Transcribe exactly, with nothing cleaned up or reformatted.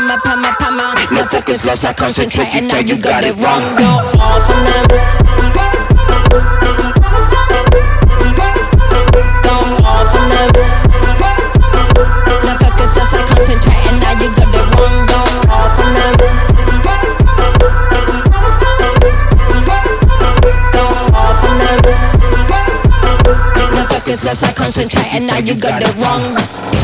pama, pama, pama. No focus, lost, I concentrate, and now you got it wrong. You're off on them. Go off on them. No focus, lost, I concentrate, and now you got it wrong. Go off on them. Go off on them. No focus, lost, I concentrate, and now you got it wrong.